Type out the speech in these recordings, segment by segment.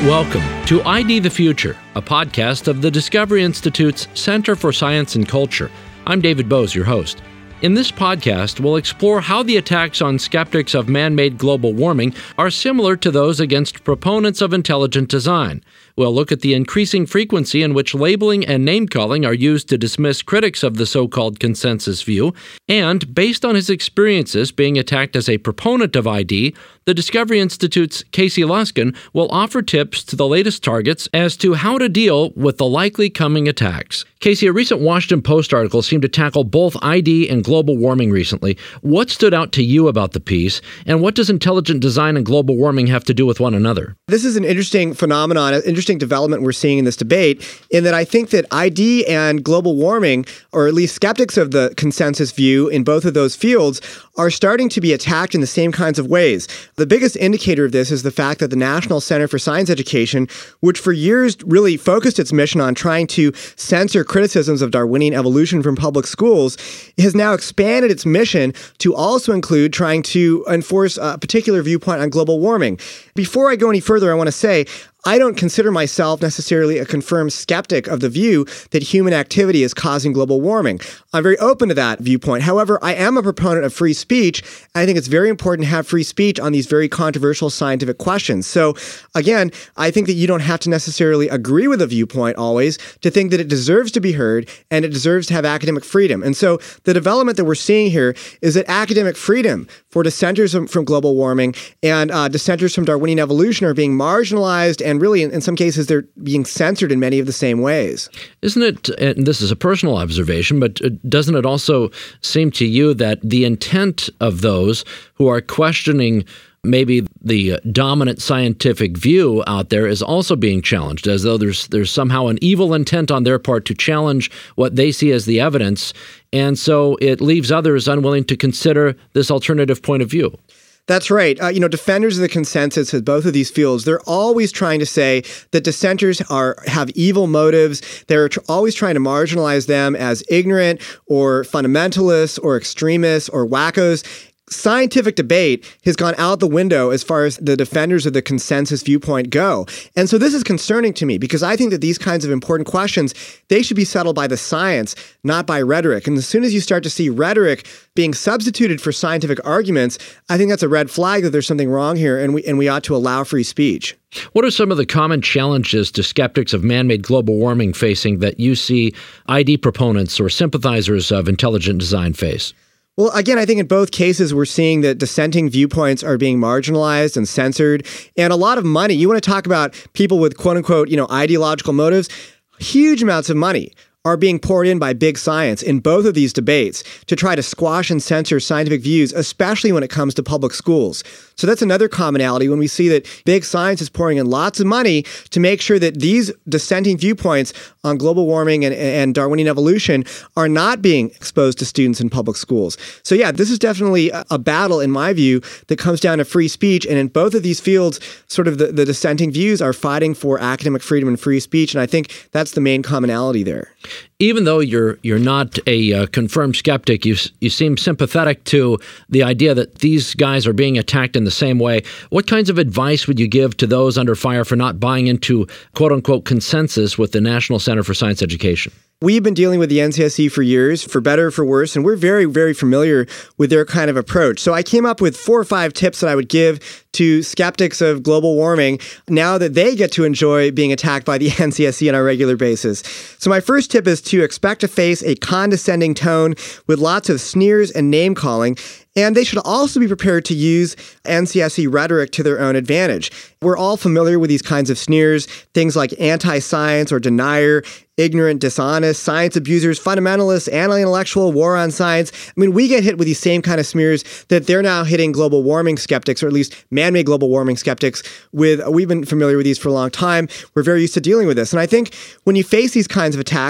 Welcome to ID the Future, a podcast of the Discovery Institute's Center for Science and Culture. I'm David Bose, your host. In this podcast, we'll explore how the attacks on skeptics of man-made global warming are similar to those against proponents of intelligent design. We'll look at the increasing frequency in which labeling and name-calling are used to dismiss critics of the so-called consensus view, and based on his experiences being attacked as a proponent of ID, the Discovery Institute's Casey Luskin will offer tips to the latest targets as to how to deal with the likely coming attacks. Casey, a recent Washington Post article seemed to tackle both ID and global warming recently. What stood out to you about the piece, and what does intelligent design and global warming have to do with one another? This is an interesting phenomenon, an interesting development we're seeing in this debate, in that I think that ID and global warming, or at least skeptics of the consensus view in both of those fields, are starting to be attacked in the same kinds of ways. The biggest indicator of this is the fact that the National Center for Science Education, which for years really focused its mission on trying to censor criticisms of Darwinian evolution from public schools, has now expanded its mission to also include trying to enforce a particular viewpoint on global warming. Before I go any further, I want to say, I don't consider myself necessarily a confirmed skeptic of the view that human activity is causing global warming. I'm very open to that viewpoint. However, I am a proponent of free speech. I think it's very important to have free speech on these very controversial scientific questions. So again, I think that you don't have to necessarily agree with a viewpoint always to think that it deserves to be heard and it deserves to have academic freedom. And so the development that we're seeing here is that academic freedom for dissenters from global warming and dissenters from Darwinian evolution are being marginalized, and really, in some cases, they're being censored in many of the same ways. Isn't it, and this is a personal observation, but doesn't it also seem to you that the intent of those who are questioning maybe the dominant scientific view out there is also being challenged, as though there's somehow an evil intent on their part to challenge what they see as the evidence, and so it leaves others unwilling to consider this alternative point of view? That's right. Defenders of the consensus of both of these fields, they're always trying to say that dissenters have evil motives. They're always trying to marginalize them as ignorant or fundamentalists or extremists or wackos. Scientific debate has gone out the window as far as the defenders of the consensus viewpoint go. And so this is concerning to me because I think that these kinds of important questions, they should be settled by the science, not by rhetoric. And as soon as you start to see rhetoric being substituted for scientific arguments, I think that's a red flag that there's something wrong here, and we ought to allow free speech. What are some of the common challenges to skeptics of man-made global warming facing that you see ID proponents or sympathizers of intelligent design face? Well, again, I think in both cases, we're seeing that dissenting viewpoints are being marginalized and censored. And a lot of money, you want to talk about people with quote unquote, ideological motives, huge amounts of money are being poured in by big science in both of these debates to try to squash and censor scientific views, especially when it comes to public schools. So that's another commonality when we see that big science is pouring in lots of money to make sure that these dissenting viewpoints on global warming and Darwinian evolution are not being exposed to students in public schools. So yeah, this is definitely a battle, in my view, that comes down to free speech. And in both of these fields, sort of the dissenting views are fighting for academic freedom and free speech. And I think that's the main commonality there. Even though you're not a confirmed skeptic, you seem sympathetic to the idea that these guys are being attacked in the same way. What kinds of advice would you give to those under fire for not buying into quote-unquote consensus with the National Center for Science Education? We've been dealing with the NCSE for years, for better or for worse, and we're very, very familiar with their kind of approach. So I came up with 4 or 5 tips that I would give to skeptics of global warming now that they get to enjoy being attacked by the NCSE on a regular basis. So my first tip is to expect to face a condescending tone with lots of sneers and name-calling. And they should also be prepared to use NCSE rhetoric to their own advantage. We're all familiar with these kinds of sneers, things like anti-science or denier, ignorant, dishonest, science abusers, fundamentalists, anti-intellectual, war on science. I mean, we get hit with these same kind of smears that they're now hitting global warming skeptics, or at least man-made global warming skeptics with. We've been familiar with these for a long time. We're very used to dealing with this. And I think when you face these kinds of attacks,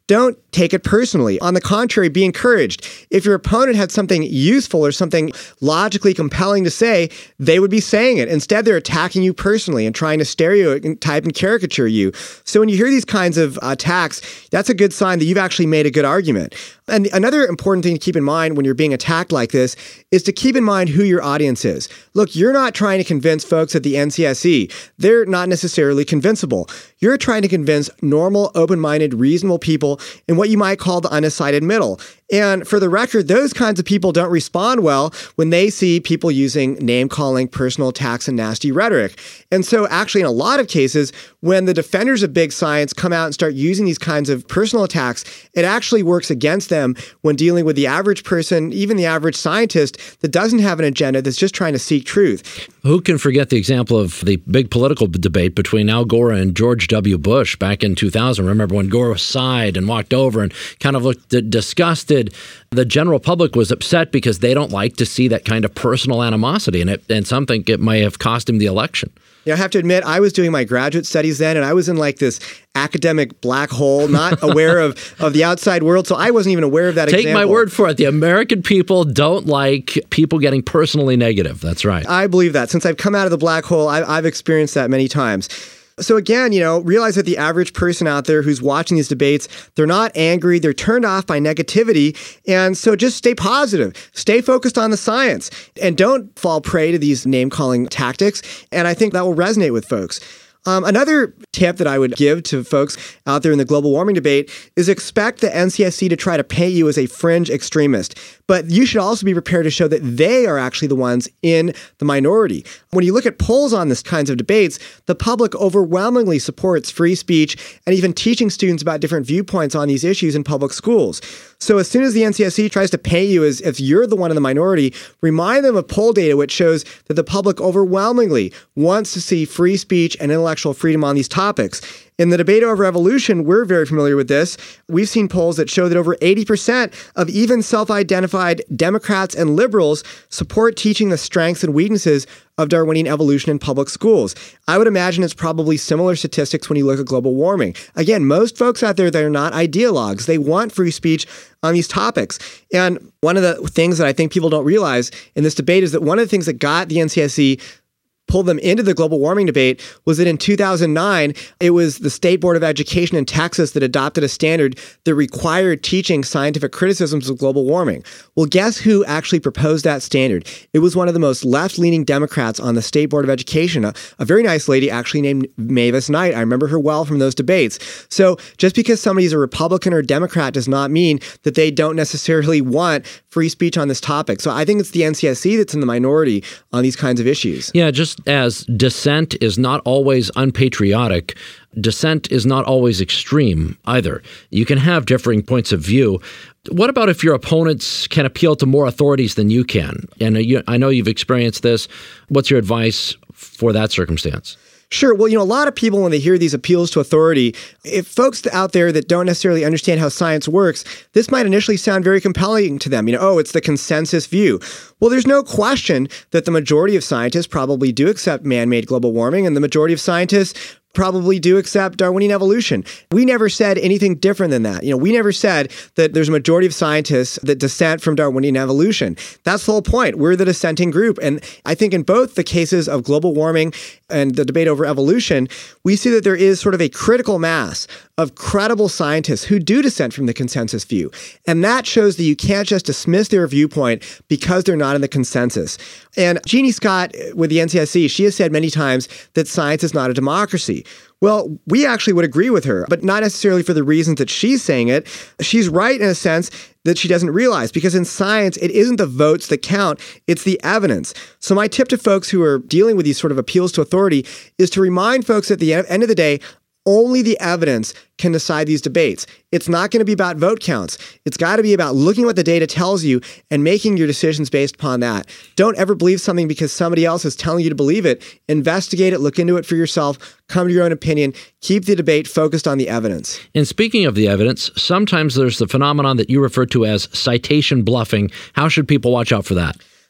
don't take it personally. On the contrary, be encouraged. If your opponent had something useful or something logically compelling to say, they would be saying it. Instead, they're attacking you personally and trying to stereotype and caricature you. So when you hear these kinds of attacks, that's a good sign that you've actually made a good argument. And another important thing to keep in mind when you're being attacked like this is to keep in mind who your audience is. Look, you're not trying to convince folks at the NCSE. They're not necessarily convincible. You're trying to convince normal, open-minded, reasonable people in what you might call the undecided middle. And for the record, those kinds of people don't respond well when they see people using name-calling, personal attacks, and nasty rhetoric. And so actually, in a lot of cases, when the defenders of big science come out and start using these kinds of personal attacks, it actually works against them when dealing with the average person, even the average scientist that doesn't have an agenda, that's just trying to seek truth. Who can forget the example of the big political debate between Al Gore and George W. Bush back in 2000? Remember when Gore sighed and walked over and kind of looked disgusted? The general public was upset because they don't like to see that kind of personal animosity, and some think it may have cost him the election. I have to admit, I was doing my graduate studies then, and I was in like this academic black hole, not aware of the outside world, so I wasn't even aware of that example. Take my word for it. The American people don't like people getting personally negative. That's right. I believe that. Since I've come out of the black hole, I've experienced that many times. So again, realize that the average person out there who's watching these debates, they're not angry, they're turned off by negativity. And so just stay positive, stay focused on the science, and don't fall prey to these name-calling tactics. And I think that will resonate with folks. Another tip that I would give to folks out there in the global warming debate is expect the NCSC to try to paint you as a fringe extremist. But you should also be prepared to show that they are actually the ones in the minority. When you look at polls on this kinds of debates, the public overwhelmingly supports free speech and even teaching students about different viewpoints on these issues in public schools. So as soon as the NCSC tries to paint you as if you're the one in the minority, remind them of poll data which shows that the public overwhelmingly wants to see free speech and intellectual freedom on these topics. In the debate over evolution, we're very familiar with this. We've seen polls that show that over 80% of even self-identified Democrats and liberals support teaching the strengths and weaknesses of Darwinian evolution in public schools. I would imagine it's probably similar statistics when you look at global warming. Again, most folks out there, they're not ideologues. They want free speech on these topics. And one of the things that I think people don't realize in this debate is that one of the things that got the NCSC pulled them into the global warming debate was that in 2009, it was the State Board of Education in Texas that adopted a standard that required teaching scientific criticisms of global warming. Well, guess who actually proposed that standard? It was one of the most left-leaning Democrats on the State Board of Education, a very nice lady actually named Mavis Knight. I remember her well from those debates. So just because somebody's a Republican or Democrat does not mean that they don't necessarily want free speech on this topic. So I think it's the NCSC that's in the minority on these kinds of issues. Yeah, just as dissent is not always unpatriotic, dissent is not always extreme either. You can have differing points of view. What about if your opponents can appeal to more authorities than you can? And I know you've experienced this. What's your advice for that circumstance? Sure. Well, a lot of people, when they hear these appeals to authority, if folks out there that don't necessarily understand how science works, this might initially sound very compelling to them. It's the consensus view. Well, there's no question that the majority of scientists probably do accept man-made global warming, and the majority of scientists probably do accept Darwinian evolution. We never said anything different than that. We never said that there's a majority of scientists that dissent from Darwinian evolution. That's the whole point. We're the dissenting group. And I think in both the cases of global warming and the debate over evolution, we see that there is sort of a critical mass of credible scientists who do dissent from the consensus view. And that shows that you can't just dismiss their viewpoint because they're not in the consensus. And Jeannie Scott with the NCSC, she has said many times that science is not a democracy. Well, we actually would agree with her, but not necessarily for the reasons that she's saying it. She's right in a sense that she doesn't realize, because in science, it isn't the votes that count, it's the evidence. So my tip to folks who are dealing with these sort of appeals to authority is to remind folks at the end of the day, only the evidence can decide these debates. It's not going to be about vote counts. It's got to be about looking at what the data tells you and making your decisions based upon that. Don't ever believe something because somebody else is telling you to believe it. Investigate it, look into it for yourself, come to your own opinion, keep the debate focused on the evidence. And speaking of the evidence, sometimes there's the phenomenon that you refer to as citation bluffing. How should people watch out for that?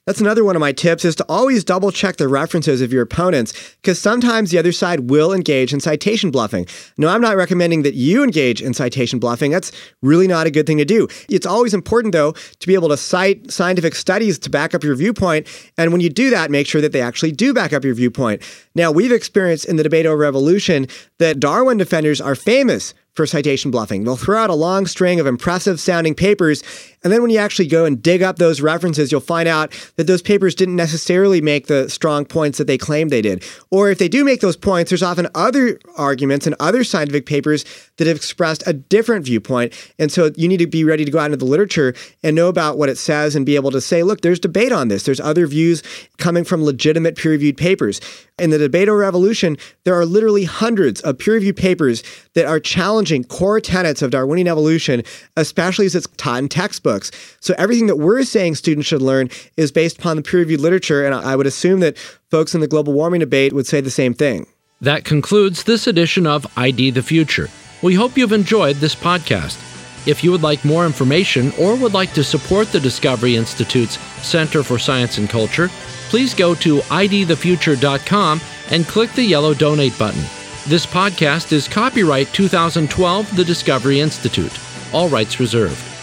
That's another one of my tips, is to always double check the references of your opponents, because sometimes the other side will engage in citation bluffing. No, I'm not recommending that you engage in citation bluffing. That's really not a good thing to do. It's always important, though, to be able to cite scientific studies to back up your viewpoint. And when you do that, make sure that they actually do back up your viewpoint. Now, we've experienced in the debate over evolution that Darwin defenders are famous for citation bluffing. They'll throw out a long string of impressive sounding papers, and then when you actually go and dig up those references, you'll find out that those papers didn't necessarily make the strong points that they claimed they did. Or if they do make those points, there's often other arguments and other scientific papers that have expressed a different viewpoint. And so you need to be ready to go out into the literature and know about what it says and be able to say, look, there's debate on this. There's other views coming from legitimate peer-reviewed papers. In the debate over evolution, there are literally hundreds of peer-reviewed papers that are challenging core tenets of Darwinian evolution, especially as it's taught in textbooks. So everything that we're saying students should learn is based upon the peer-reviewed literature, and I would assume that folks in the global warming debate would say the same thing. That concludes this edition of ID the Future. We hope you've enjoyed this podcast. If you would like more information or would like to support the Discovery Institute's Center for Science and Culture, please go to idthefuture.com and click the yellow donate button. This podcast is copyright 2012, the Discovery Institute. All rights reserved.